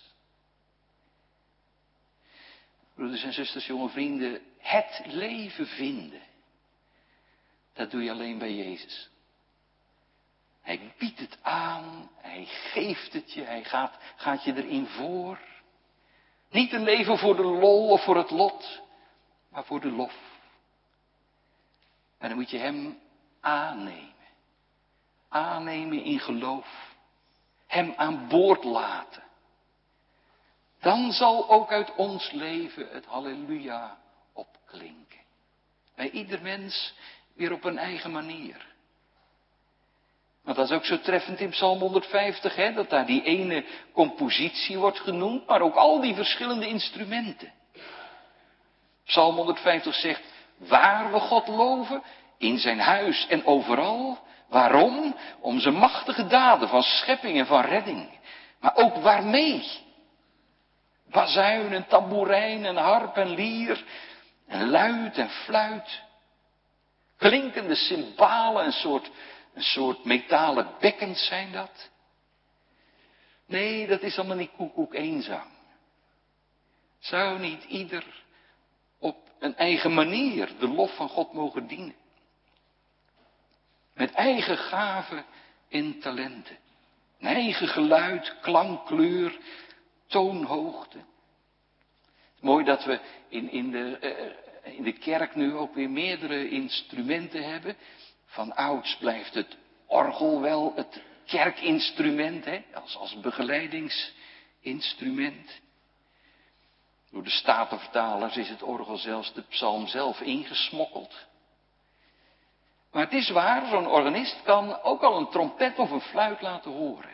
Broeders en zusters, jonge vrienden, het leven vinden, dat doe je alleen bij Jezus. Hij biedt het aan, hij geeft het je, hij gaat je erin voor. Niet een leven voor de lol of voor het lot, maar voor de lof. En dan moet je hem aannemen. Aannemen in geloof. Hem aan boord laten. Dan zal ook uit ons leven het halleluja opklinken. Bij ieder mens weer op een eigen manier. Want dat is ook zo treffend in Psalm 150, dat daar die ene compositie wordt genoemd, maar ook al die verschillende instrumenten. Psalm 150 zegt, waar we God loven, in zijn huis en overal. Waarom? Om zijn machtige daden van schepping en van redding. Maar ook waarmee? Bazuin en tamboerijn en harp en lier en luid en fluit. Klinkende cymbalen, een soort metalen bekkens zijn dat. Nee, dat is allemaal niet koekoek eenzang. Zou niet ieder op een eigen manier de lof van God mogen dienen? Met eigen gaven en talenten. Een eigen geluid, klankkleur, toonhoogte. Mooi dat we in de kerk nu ook weer meerdere instrumenten hebben. Van ouds blijft het orgel wel het kerkinstrument, als begeleidingsinstrument. Door de Statenvertalers is het orgel zelfs de psalm zelf ingesmokkeld. Maar het is waar, zo'n organist kan ook al een trompet of een fluit laten horen.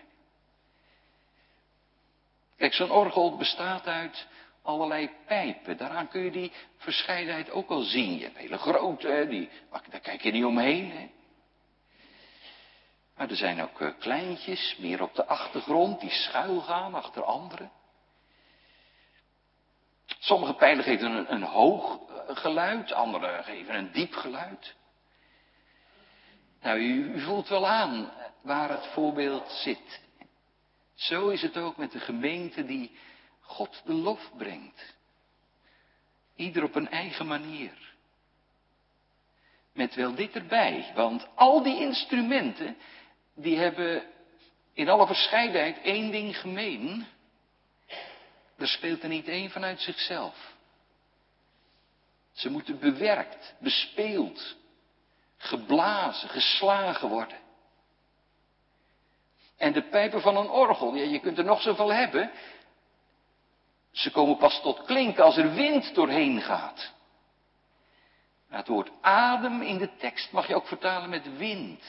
Kijk, zo'n orgel bestaat uit allerlei pijpen. Daaraan kun je die verscheidenheid ook al zien. Je hebt hele grote, daar kijk je niet omheen. Maar er zijn ook kleintjes, meer op de achtergrond, die schuil gaan achter anderen. Sommige pijlen geven een hoog geluid, andere geven een diep geluid. Nou, u voelt wel aan waar het voorbeeld zit. Zo is het ook met de gemeente die God de lof brengt. Ieder op een eigen manier. Met wel dit erbij, want al die instrumenten, die hebben in alle verscheidenheid één ding gemeen. Er speelt er niet één vanuit zichzelf. Ze moeten bewerkt, bespeeld, geblazen, geslagen worden. En de pijpen van een orgel, je kunt er nog zoveel hebben. Ze komen pas tot klinken als er wind doorheen gaat. Maar het woord adem in de tekst mag je ook vertalen met wind.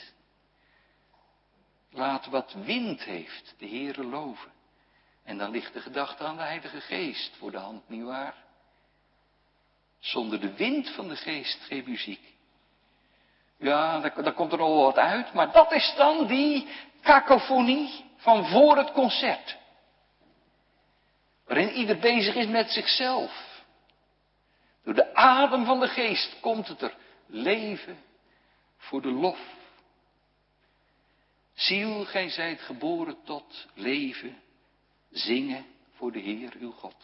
Laat wat wind heeft de Heere loven. En dan ligt de gedachte aan de Heilige Geest voor de hand, nietwaar? Zonder de wind van de geest geen muziek. Ja, daar komt er nog wel wat uit, maar dat is dan die kakofonie van voor het concert. Waarin ieder bezig is met zichzelf. Door de adem van de geest komt het er leven voor de lof. Ziel, gij zijt geboren tot leven, zingen voor de Heer uw God.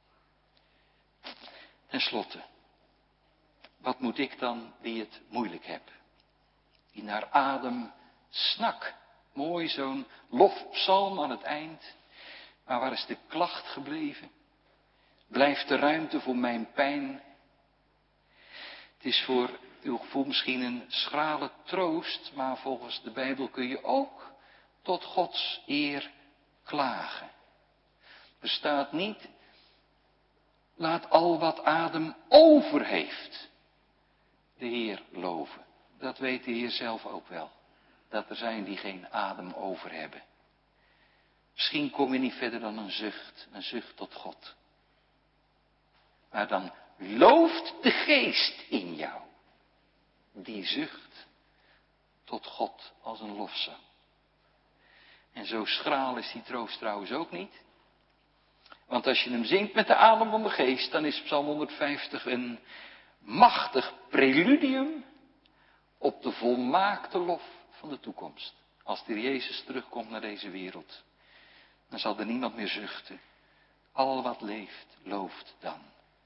Ten slotte, wat moet ik dan die het moeilijk heb? Die naar adem snak. Mooi zo'n lofpsalm aan het eind. Maar waar is de klacht gebleven? Blijft de ruimte voor mijn pijn? Het is voor uw gevoel misschien een schrale troost, maar volgens de Bijbel kun je ook tot Gods eer klagen. Er staat niet, laat al wat adem over heeft de Heer loven. Dat weet de Heer zelf ook wel. Dat er zijn die geen adem over hebben. Misschien kom je niet verder dan een zucht tot God. Maar dan looft de geest in jou. Die zucht tot God als een lofzang. En zo schraal is die troost trouwens ook niet. Want als je hem zingt met de adem van de geest, dan is Psalm 150 een machtig preludium op de volmaakte lof van de toekomst. Als de Heer Jezus terugkomt naar deze wereld, dan zal er niemand meer zuchten. Al wat leeft, looft dan.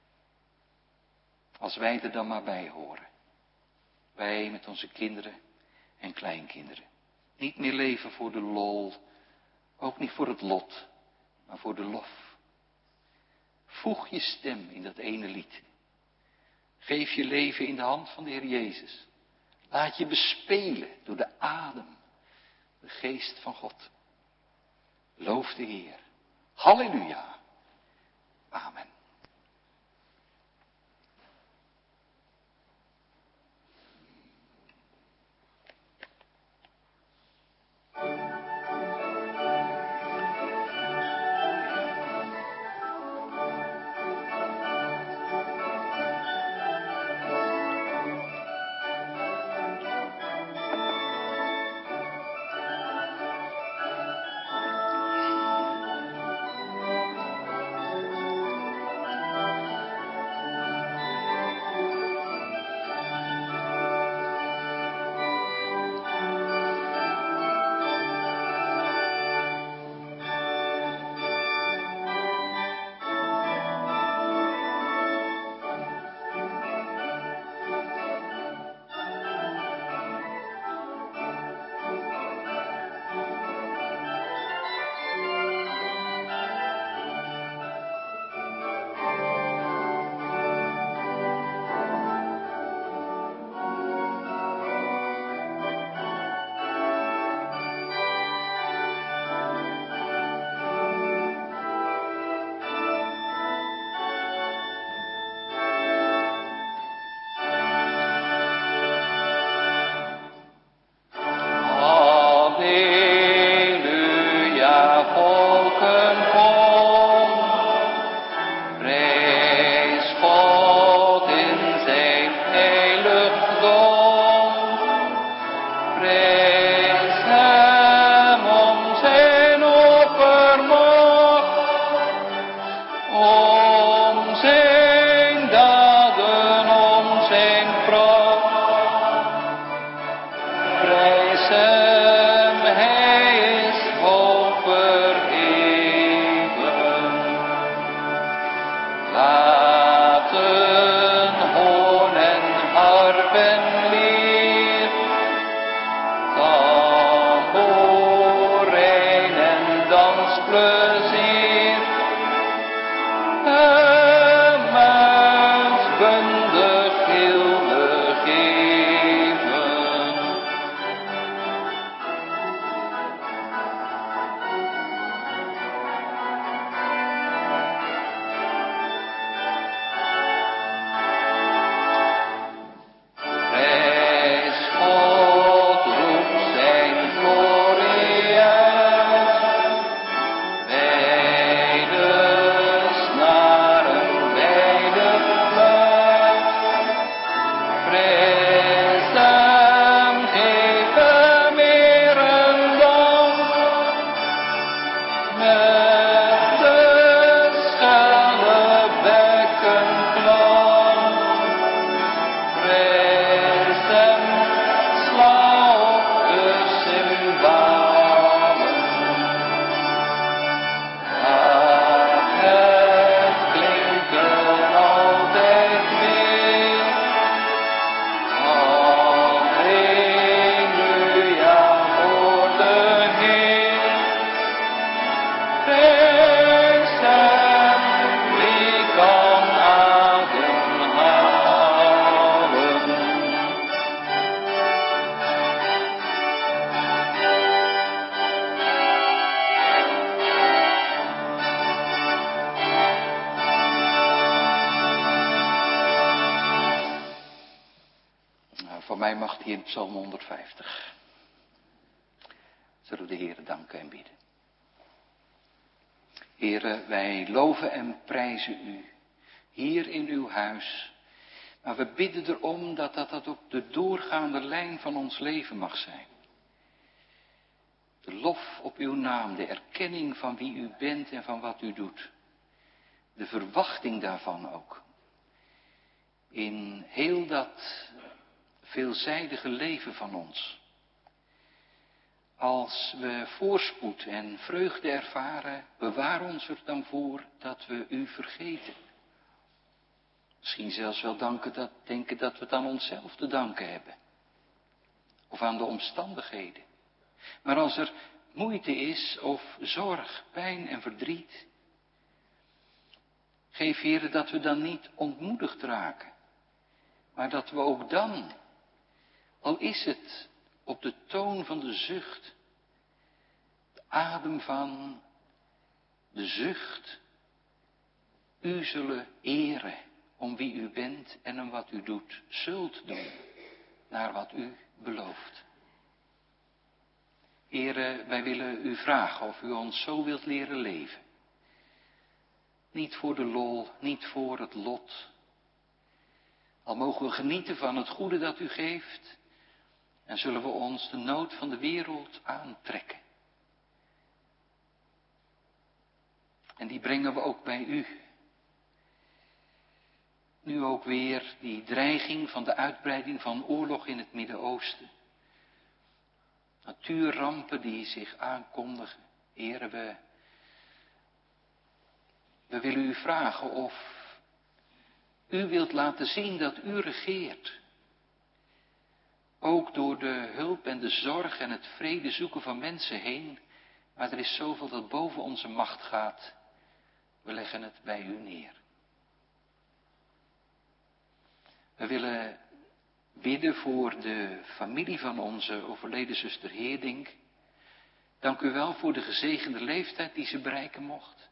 Als wij er dan maar bij horen. Wij met onze kinderen en kleinkinderen. Niet meer leven voor de lol, ook niet voor het lot, maar voor de lof. Voeg je stem in dat ene lied. Geef je leven in de hand van de Heer Jezus. Laat je bespelen door de adem, de geest van God. Loof de Heer. Halleluja. Amen. van mij mag die in Psalm 150. Zullen we de Heere danken en bidden. Heere, wij loven en prijzen u hier in uw huis. Maar we bidden erom dat ook de doorgaande lijn van ons leven mag zijn. De lof op uw naam, de erkenning van wie u bent en van wat u doet. De verwachting daarvan ook. In heel dat veelzijdige leven van ons. Als we voorspoed en vreugde ervaren, bewaar ons er dan voor dat we u vergeten. Misschien zelfs wel denken dat we het aan onszelf te danken hebben. Of aan de omstandigheden. Maar als er moeite is of zorg, pijn en verdriet. Geef Heere dat we dan niet ontmoedigd raken. Maar dat we ook dan, al is het op de toon van de zucht, de adem van de zucht, u zullen eren om wie u bent en om wat u doet, zult doen, naar wat u belooft. Heere, wij willen u vragen of u ons zo wilt leren leven. Niet voor de lol, niet voor het lot. Al mogen we genieten van het goede dat u geeft, en zullen we ons de nood van de wereld aantrekken. En die brengen we ook bij u. Nu ook weer die dreiging van de uitbreiding van oorlog in het Midden-Oosten. Natuurrampen die zich aankondigen. Heere, we willen u vragen of u wilt laten zien dat u regeert. Ook door de hulp en de zorg en het vrede zoeken van mensen heen. Maar er is zoveel dat boven onze macht gaat. We leggen het bij u neer. We willen bidden voor de familie van onze overleden zuster Heerdink. Dank u wel voor de gezegende leeftijd die ze bereiken mocht.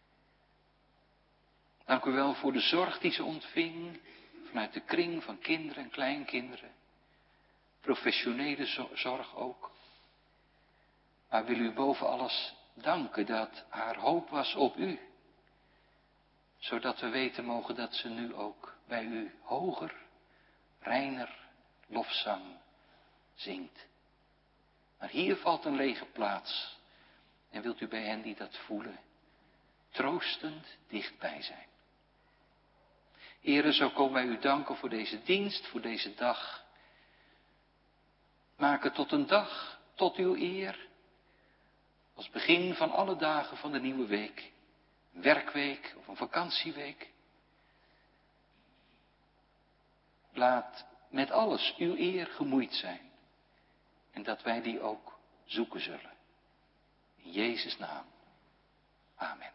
Dank u wel voor de zorg die ze ontving vanuit de kring van kinderen en kleinkinderen. Professionele zorg ook. Maar wil u boven alles danken dat haar hoop was op u. Zodat we weten mogen dat ze nu ook bij u hoger, reiner lofzang zingt. Maar hier valt een lege plaats. En wilt u bij hen die dat voelen, troostend dichtbij zijn. Heere, zo komen wij u danken voor deze dienst, voor deze dag. Maak het tot een dag, tot uw eer. Als begin van alle dagen van de nieuwe week. Een werkweek of een vakantieweek. Laat met alles uw eer gemoeid zijn. En dat wij die ook zoeken zullen. In Jezus' naam. Amen.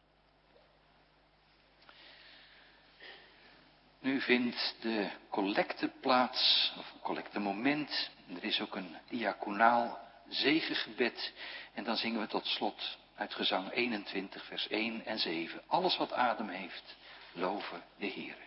Nu vindt de collecte plaats, of een collectemoment. Er is ook een diaconaal zegengebed. En dan zingen we tot slot uit gezang 21, vers 1 en 7. Alles wat adem heeft, loven de Heere.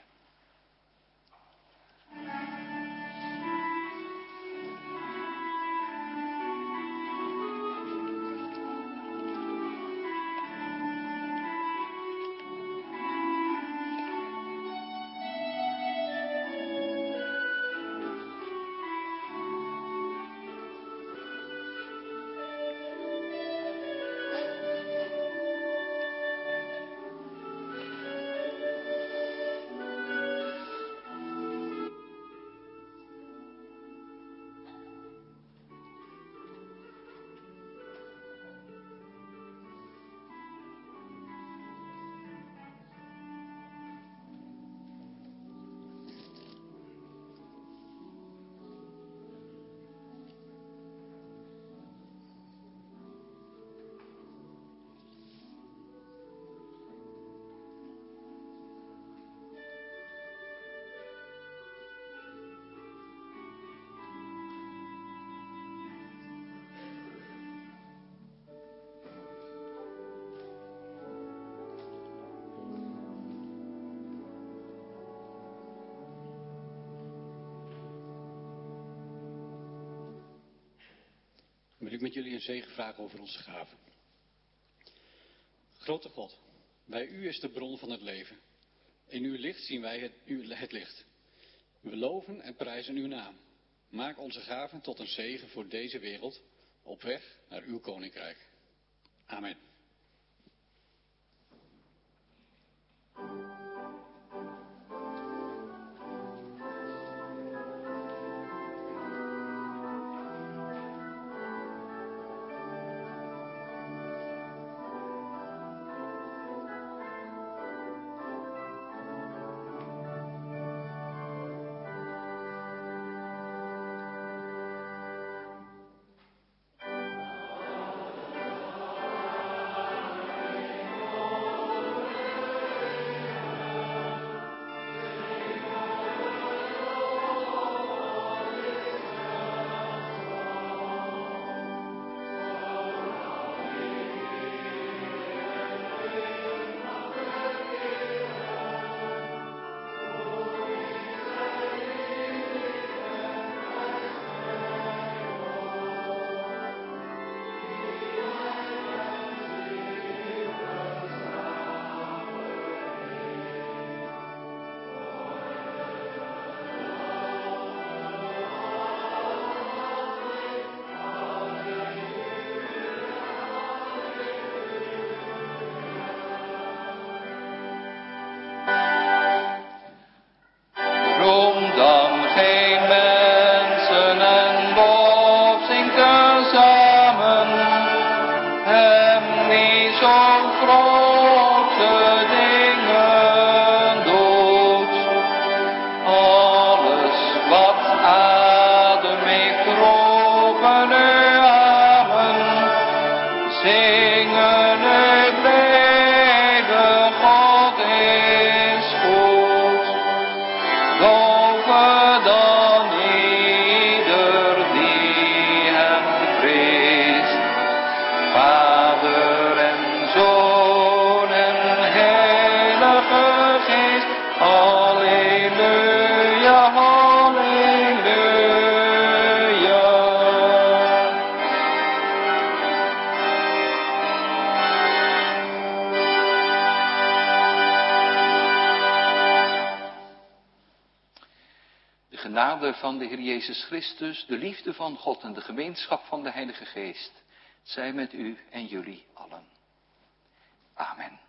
wil ik met jullie een zegen vragen over onze gaven. Grote God, bij u is de bron van het leven. In uw licht zien wij het licht. We loven en prijzen uw naam. Maak onze gaven tot een zegen voor deze wereld op weg naar uw koninkrijk. Amen. Van de Heer Jezus Christus, de liefde van God en de gemeenschap van de Heilige Geest, zij met u en jullie allen. Amen.